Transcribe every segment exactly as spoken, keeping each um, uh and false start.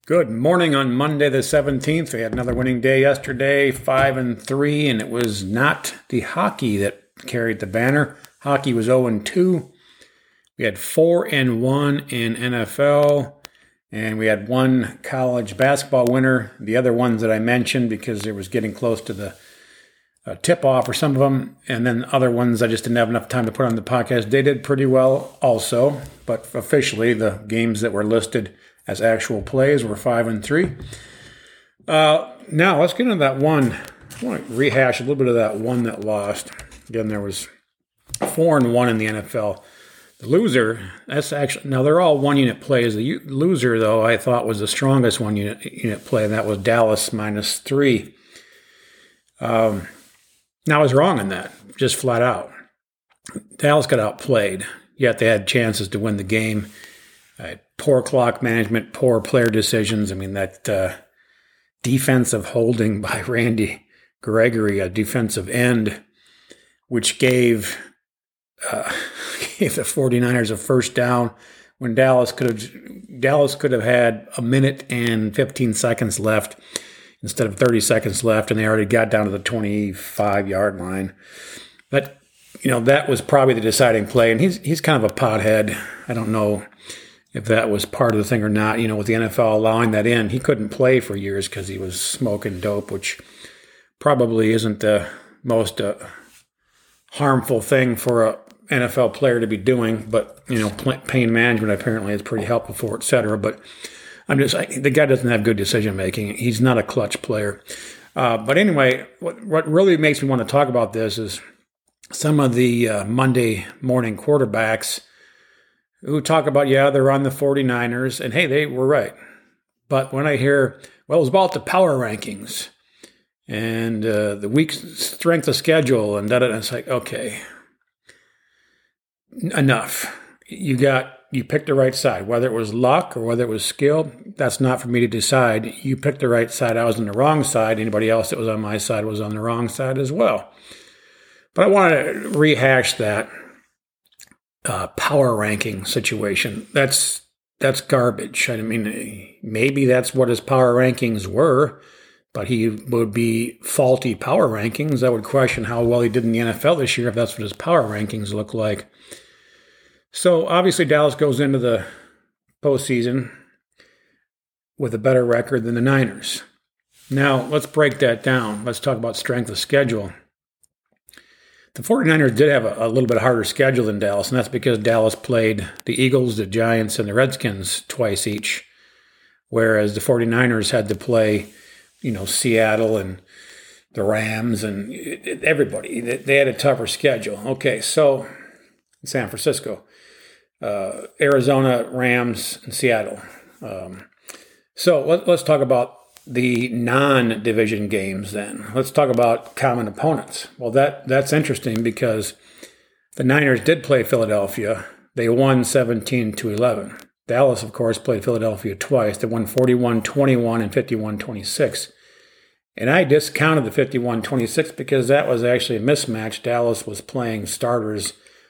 Good morning on Monday the seventeenth. We had another winning day yesterday, five and three, and it was not the hockey that carried the banner. Hockey was oh and two. We had four and one in N F L, and we had one college basketball winner. The other ones that I mentioned because it was getting close to the uh, tip-off for some of them, and then other ones I just didn't have enough time to put on the podcast. They did pretty well also, but officially the games that were listed as actual plays were five and three. Uh, now let's get into that one. I want to rehash a little bit of that one that lost. Again, there was four and one in the N F L. The loser, that's actually, now they're all one unit plays. The u- loser, though, I thought was the strongest one unit unit play, and that was Dallas minus three. Um, now I was wrong in that, just flat out. Dallas got outplayed, yet they had chances to win the game. Uh, poor clock management, poor player decisions. I mean, that uh, defensive holding by Randy Gregory, a defensive end, which gave uh, gave the 49ers a first down when Dallas could have Dallas could have had a minute and fifteen seconds left instead of thirty seconds left, and they already got down to the twenty-five-yard line. But you know, that was probably the deciding play, and he's he's kind of a pothead. I don't know if that was part of the thing or not. You know, with the N F L allowing that in, he couldn't play for years because he was smoking dope, which probably isn't the most uh, harmful thing for a N F L player to be doing. But, you know, pain management apparently is pretty helpful for, et cetera. But I'm just, I, the guy doesn't have good decision making. He's not a clutch player. Uh, but anyway, what, what really makes me want to talk about this is some of the uh, Monday morning quarterbacks who talk about, yeah, they're on the 49ers, and hey, they were right. But when I hear, well, it was about the power rankings and uh, the weak strength of schedule and da-da-da, it's like, okay, enough. You got, you picked the right side, whether it was luck or whether it was skill, that's not for me to decide. You picked the right side. I was on the wrong side. Anybody else that was on my side was on the wrong side as well. But I want to rehash that. Uh, power ranking situation. That's that's garbage. I mean, maybe that's what his power rankings were, but he would be faulty power rankings. I would question how well he did in the N F L this year if that's what his power rankings look like. So obviously Dallas goes into the postseason with a better record than the Niners. Now let's break that down. Let's talk about strength of schedule. The 49ers did have a, a little bit harder schedule than Dallas, and that's because Dallas played the Eagles, the Giants, and the Redskins twice each, whereas the 49ers had to play, you know, Seattle and the Rams and everybody. They had a tougher schedule. Okay, so San Francisco, uh, Arizona, Rams, and Seattle. Um, so let, let's talk about the non-division games then. Let's talk about common opponents. Well, that that's interesting because the Niners did play Philadelphia. They won seventeen to eleven. Dallas, of course, played Philadelphia twice. They won forty-one twenty-one and fifty-one twenty-six. And I discounted the fifty-one twenty-six because that was actually a mismatch. Dallas was playing starters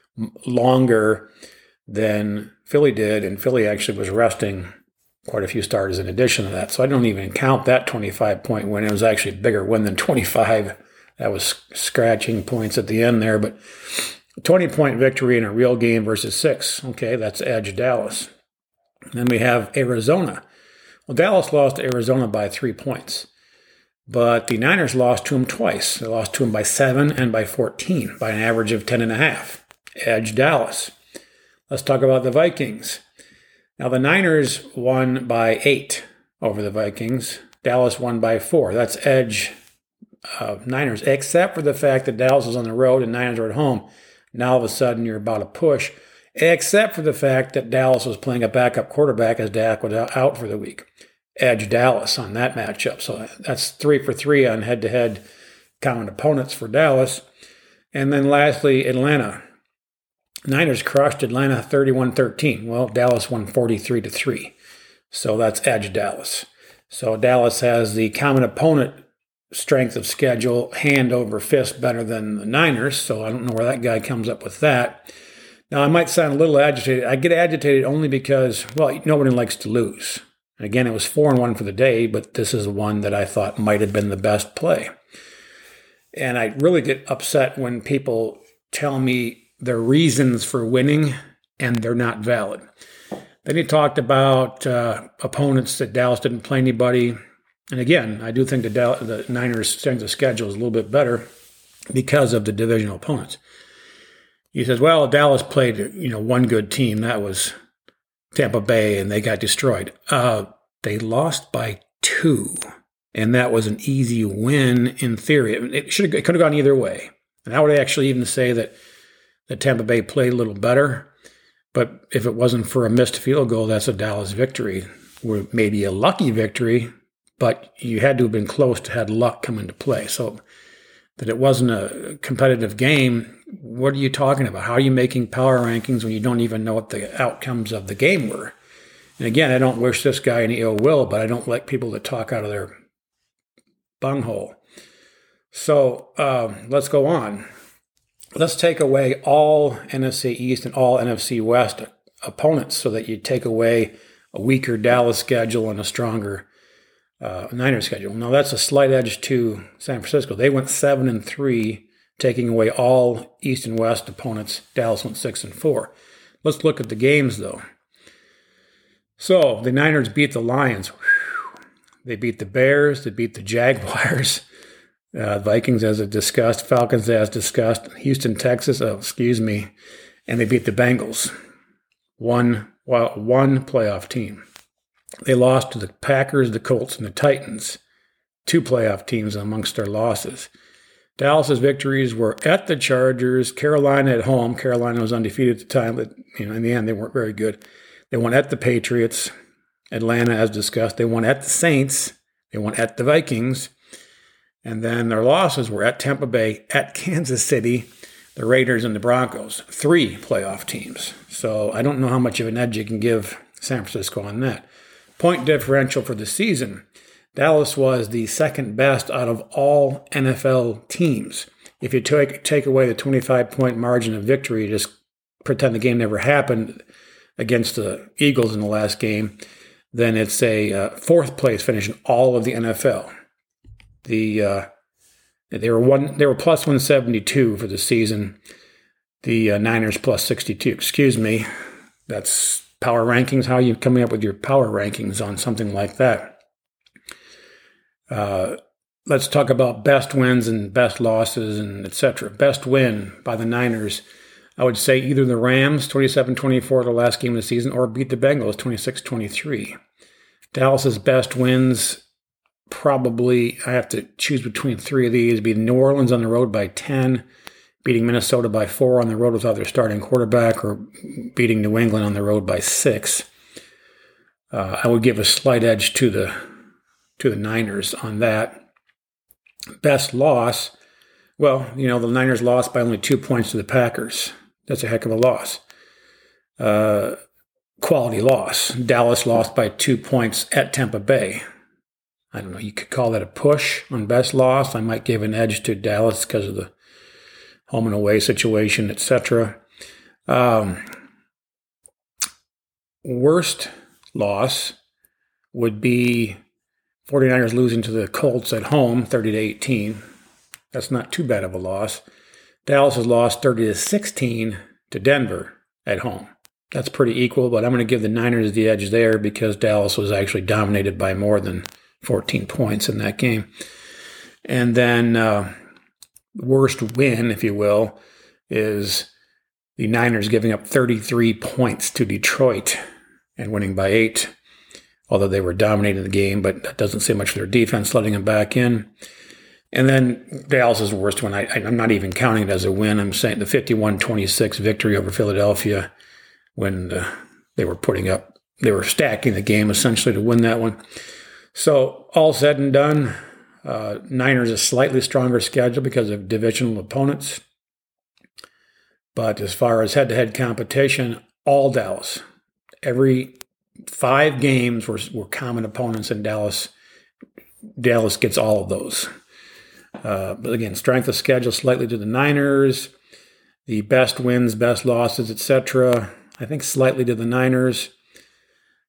longer than Philly did, and Philly actually was resting quite a few starters in addition to that. So I don't even count that twenty-five point win. It was actually a bigger win than twenty-five. That was scratching points at the end there. But a twenty point victory in a real game versus six. Okay, that's edge Dallas. And then we have Arizona. Well, Dallas lost to Arizona by three points. But the Niners lost to them twice. They lost to them by seven and by fourteen, by an average of ten and a half. Edge Dallas. Let's talk about the Vikings. Now, the Niners won by eight over the Vikings. Dallas won by four. That's edge uh, Niners, except for the fact that Dallas was on the road and Niners were at home. Now, all of a sudden, you're about to push, except for the fact that Dallas was playing a backup quarterback as Dak was out for the week. Edge Dallas on that matchup. So that's three for three on head-to-head common opponents for Dallas. And then lastly, Atlanta. Niners crushed Atlanta thirty-one thirteen. Well, Dallas won forty-three to three. So that's edge Dallas. So Dallas has the common opponent strength of schedule, hand over fist better than the Niners. So I don't know where that guy comes up with that. Now, I might sound a little agitated. I get agitated only because, well, nobody likes to lose. And again, it was four and one for the day, but this is one that I thought might have been the best play. And I really get upset when people tell me their reasons for winning and they're not valid. Then he talked about uh, opponents that Dallas didn't play anybody. And again, I do think the, Dallas, the Niners' strength of schedule is a little bit better because of the divisional opponents. He says, well, Dallas played, you know, one good team. That was Tampa Bay, and they got destroyed. Uh, they lost by two, and that was an easy win in theory. It should it could have gone either way. And I would actually even say that, that Tampa Bay played a little better. But if it wasn't for a missed field goal, that's a Dallas victory. Or maybe a lucky victory, but you had to have been close to have luck come into play. So that it wasn't a competitive game, what are you talking about? How are you making power rankings when you don't even know what the outcomes of the game were? And again, I don't wish this guy any ill will, but I don't like people that talk out of their bunghole. So um, let's go on. Let's take away all N F C East and all N F C West opponents so that you take away a weaker Dallas schedule and a stronger uh, Niners schedule. Now, that's a slight edge to San Francisco. They went seven and three, taking away all East and West opponents. Dallas went six and four. Let's look at the games, though. So the Niners beat the Lions. Whew. They beat the Bears. They beat the Jaguars. Uh, Vikings, as discussed. Falcons, as discussed. Houston, Texas, oh, excuse me. And they beat the Bengals. One, well, one playoff team. They lost to the Packers, the Colts, and the Titans. Two playoff teams amongst their losses. Dallas's victories were at the Chargers, Carolina at home. Carolina was undefeated at the time, but you know, in the end, they weren't very good. They won at the Patriots. Atlanta, as discussed. They won at the Saints. They won at the Vikings. And then their losses were at Tampa Bay, at Kansas City, the Raiders, and the Broncos. Three playoff teams. So I don't know how much of an edge you can give San Francisco on that. Point differential for the season. Dallas was the second best out of all N F L teams. If you take, take away the twenty-five point margin of victory, just pretend the game never happened against the Eagles in the last game, then it's a uh, fourth place finish in all of the N F L. The uh, they were one they were plus one seventy-two for the season. The uh, Niners plus sixty-two. Excuse me. That's power rankings. How are you coming up with your power rankings on something like that? Uh, let's talk about best wins and best losses and et cetera. Best win by the Niners, I would say either the Rams, twenty-seven twenty-four, the last game of the season, or beat the Bengals, twenty-six twenty-three. Dallas's best wins, probably, I have to choose between three of these. It'd be New Orleans on the road by ten, beating Minnesota by four on the road without their starting quarterback, or beating New England on the road by six. Uh, I would give a slight edge to the to the Niners on that. Best loss, well, you know, the Niners lost by only two points to the Packers. That's a heck of a loss. Uh, quality loss. Dallas lost by two points at Tampa Bay. I don't know, you could call that a push on best loss. I might give an edge to Dallas because of the home and away situation, et cetera. Um, worst loss would be 49ers losing to the Colts at home, thirty to eighteen. That's not too bad of a loss. Dallas has lost thirty to sixteen to Denver at home. That's pretty equal, but I'm going to give the Niners the edge there because Dallas was actually dominated by more than fourteen points in that game. And then uh, worst win, if you will, is the Niners giving up thirty-three points to Detroit and winning by eight. Although they were dominating the game, but that doesn't say much for their defense, letting them back in. And then Dallas's worst one, I, I'm not even counting it as a win. I'm saying the fifty-one twenty-six victory over Philadelphia when uh, they were putting up, they were stacking the game essentially to win that one. So all said and done, uh, Niners a slightly stronger schedule because of divisional opponents. But as far as head-to-head competition, all Dallas. Every five games were, were common opponents, and Dallas Dallas gets all of those. Uh, but again, strength of schedule slightly to the Niners. The best wins, best losses, et cetera. I think slightly to the Niners.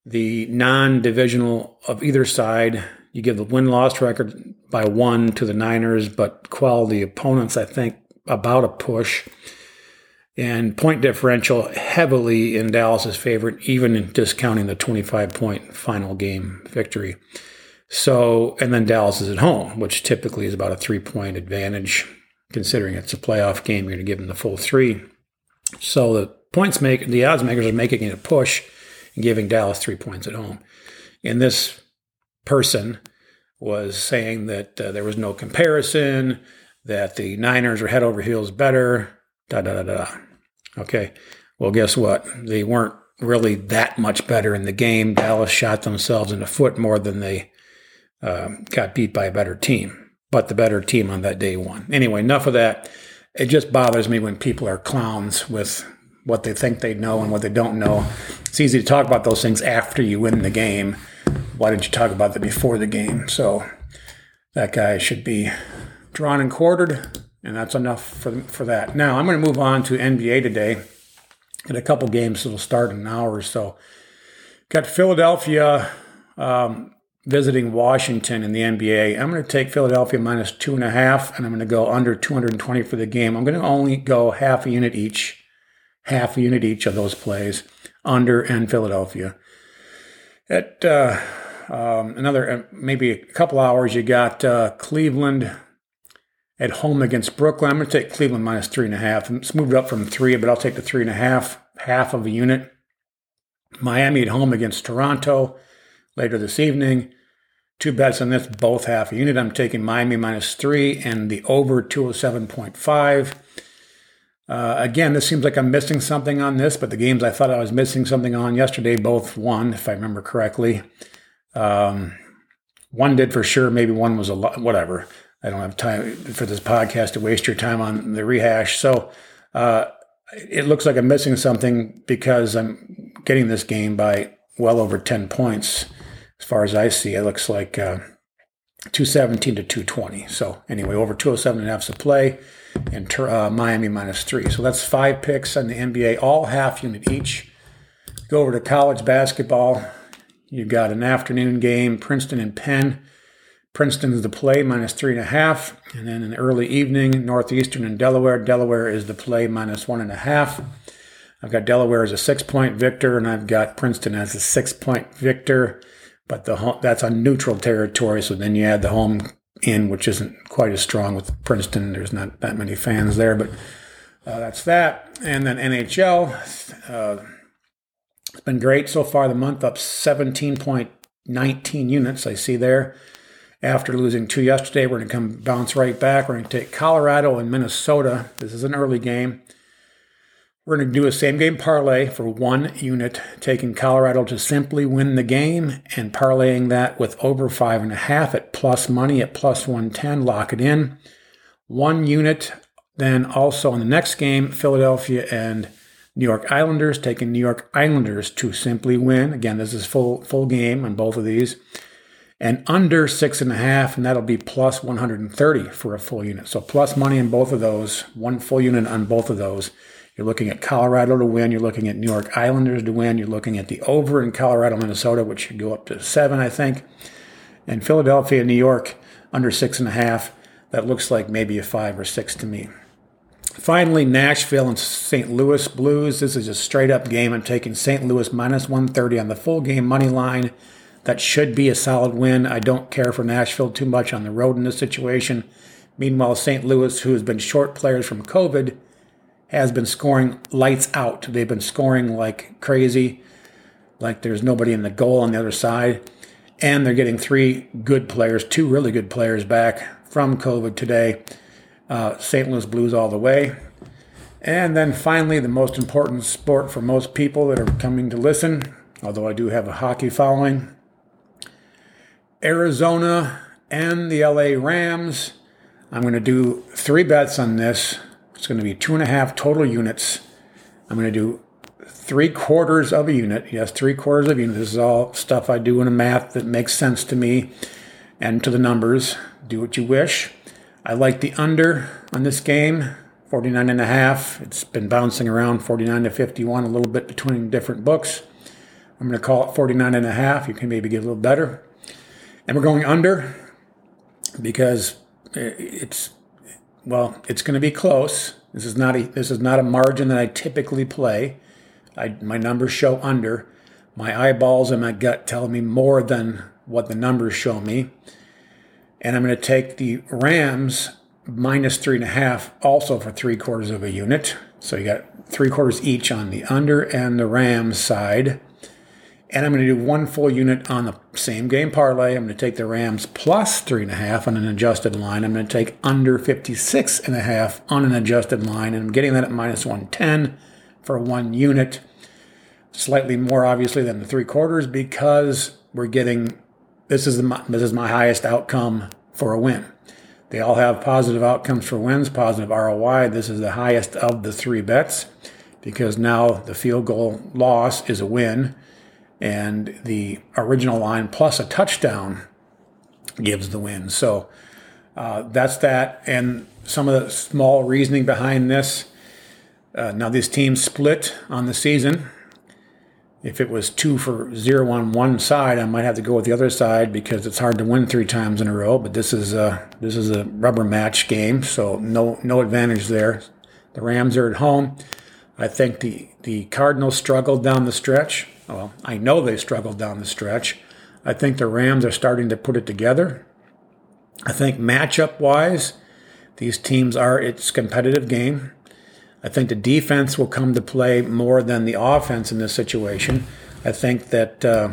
the non-divisional of either side. You give the win-loss record by one to the Niners, but quality opponents, I think, about a push. And point differential heavily in Dallas's favor, even in discounting the twenty-five point final game victory. So, and then Dallas is at home, which typically is about a three-point advantage. Considering it's a playoff game, you're going to give them the full three. So the points make the odds makers are making it a push and giving Dallas three points at home. And this person was saying that uh, there was no comparison, that the Niners are head over heels better, da da da da. Okay, well, guess what? They weren't really that much better in the game. Dallas shot themselves in the foot more than they uh, got beat by a better team. But the better team on that day won. Anyway, enough of that. It just bothers me when people are clowns with what they think they know and what they don't know. It's easy to talk about those things after you win the game. Why didn't you talk about them before the game? So that guy should be drawn and quartered, and that's enough for for that. Now, I'm going to move on to N B A today. Got a couple games that will start in an hour or so. Got Philadelphia um, visiting Washington in the N B A. I'm going to take Philadelphia minus two and a half, and I'm going to go under two hundred twenty for the game. I'm going to only go half a unit each, half a unit each of those plays, under and Philadelphia. At uh, um, another, uh, maybe a couple hours, you got uh, Cleveland at home against Brooklyn. I'm going to take Cleveland minus three and a half. It's moved up from three, but I'll take the three and a half, half of a unit. Miami at home against Toronto later this evening. Two bets on this, both half a unit. I'm taking Miami minus three and the over two oh seven point five. Uh, again, this seems like I'm missing something on this, but the games I thought I was missing something on yesterday both won, if I remember correctly. Um, one did for sure. Maybe one was a lot, whatever. I don't have time for this podcast to waste your time on the rehash. So uh, it looks like I'm missing something because I'm getting this game by well over ten points. As far as I see, it looks like uh, two seventeen to two twenty. So anyway, over two oh seven and a half to play, and uh, Miami minus three. So that's five picks on the N B A, all half unit each. Go over to college basketball. You've got an afternoon game, Princeton and Penn. Princeton is the play, minus three and a half. And then in the early evening, Northeastern and Delaware. Delaware is the play, minus one and a half. I've got Delaware as a six-point victor, and I've got Princeton as a six-point victor. But the home, that's on neutral territory, so then you add the home in, which isn't quite as strong with Princeton. There's not that many fans there, but uh, that's that. And then N H L, uh, it's been great so far. The month up seventeen point one nine units, I see there. After losing two yesterday, we're going to come bounce right back. We're going to take Colorado and Minnesota. This is an early game. We're going to do a same-game parlay for one unit, taking Colorado to simply win the game and parlaying that with over five and a half at plus money at plus one ten. Lock it in. One unit. Then also in the next game, Philadelphia and New York Islanders, taking New York Islanders to simply win. Again, this is full full game on both of these. And under six and a half, and that'll be plus one hundred thirty for a full unit. So plus money in both of those, one full unit on both of those. You're looking at Colorado to win. You're looking at New York Islanders to win. You're looking at the over in Colorado, Minnesota, which should go up to seven, I think. And Philadelphia, New York, under six and a half. That looks like maybe a five or six to me. Finally, Nashville and Saint Louis Blues. This is a straight-up game. I'm taking Saint Louis minus one thirty on the full game money line. That should be a solid win. I don't care for Nashville too much on the road in this situation. Meanwhile, Saint Louis, who has been short players from COVID, has been scoring lights out. They've been scoring like crazy, like there's nobody in the goal on the other side. And they're getting three good players, two really good players back from COVID today. Uh, Saint Louis Blues all the way. And then finally, the most important sport for most people that are coming to listen, although I do have a hockey following, Arizona and the L A Rams. I'm going to do three bets on this. It's going to be two and a half total units. I'm going to do three quarters of a unit. Yes, three quarters of a unit. This is all stuff I do in a math that makes sense to me and to the numbers. Do what you wish. I like the under on this game, forty-nine and a half. It's been bouncing around forty-nine to fifty-one, a little bit between different books. I'm going to call it forty-nine and a half. You can maybe get a little better. And we're going under because it's, well, it's going to be close. This is not a, this is not a margin that I typically play. I, my numbers show under. My eyeballs and my gut tell me more than what the numbers show me. And I'm going to take the Rams minus three and a half also for three quarters of a unit. So you got three quarters each on the under and the Rams side. And I'm going to do one full unit on the same game parlay. I'm going to take the Rams plus three and a half on an adjusted line. I'm going to take under fifty-six and a half on an adjusted line. And I'm getting that at minus one ten for one unit. Slightly more obviously than the three quarters because we're getting, this is the, this is my highest outcome for a win. They all have positive outcomes for wins, positive R O I. This is the highest of the three bets because now the field goal loss is a win. And the original line plus a touchdown gives the win. So uh, that's that. And some of the small reasoning behind this. Uh, now, these teams split on the season. If it was two for zero on one side, I might have to go with the other side because it's hard to win three times in a row. But this is a, this is a rubber match game, so no no advantage there. The Rams are at home. I think the, the Cardinals struggled down the stretch. Well, I know they struggled down the stretch. I think the Rams are starting to put it together. I think matchup-wise, these teams are, it's a competitive game. I think the defense will come to play more than the offense in this situation. I think that uh,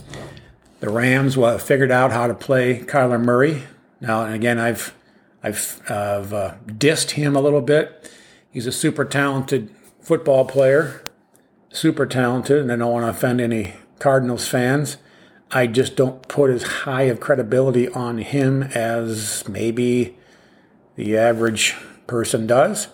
the Rams will have figured out how to play Kyler Murray. Now, and again, I've I've, I've uh, dissed him a little bit. He's a super talented football player. Super talented, and I don't want to offend any Cardinals fans. I just don't put as high of credibility on him as maybe the average person does.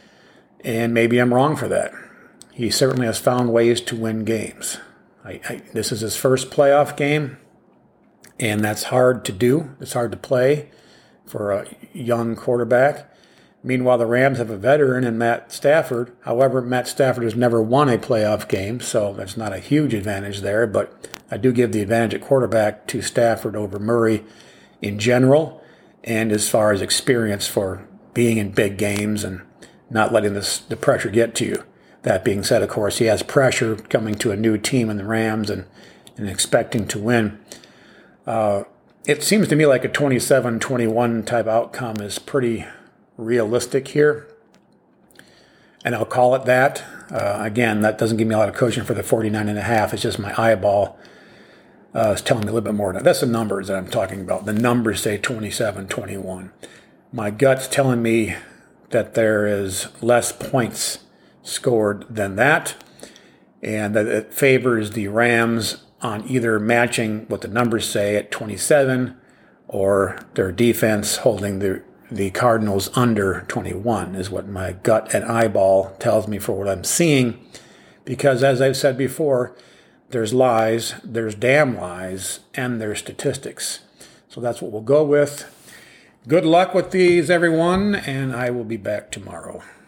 And maybe I'm wrong for that. He certainly has found ways to win games. I, I, this is his first playoff game, and that's hard to do. It's hard to play for a young quarterback. Meanwhile, the Rams have a veteran in Matt Stafford. However, Matt Stafford has never won a playoff game, so that's not a huge advantage there. But I do give the advantage at quarterback to Stafford over Murray in general, and as far as experience for being in big games and not letting this, the pressure get to you. That being said, of course, he has pressure coming to a new team in the Rams and, and expecting to win. Uh, it seems to me like a twenty-seven twenty-one type outcome is pretty realistic here, and I'll call it that. Uh, again, that doesn't give me a lot of cushion for the forty-nine and a half. It's just my eyeball uh, is telling me a little bit more. That's the numbers that I'm talking about. The numbers say twenty-seven twenty-one. My gut's telling me that there is less points scored than that, and that it favors the Rams on either matching what the numbers say at twenty-seven or their defense holding the the Cardinals under twenty-one is what my gut and eyeball tells me for what I'm seeing. Because as I've said before, there's lies, there's damn lies, and there's statistics. So that's what we'll go with. Good luck with these, everyone, and I will be back tomorrow.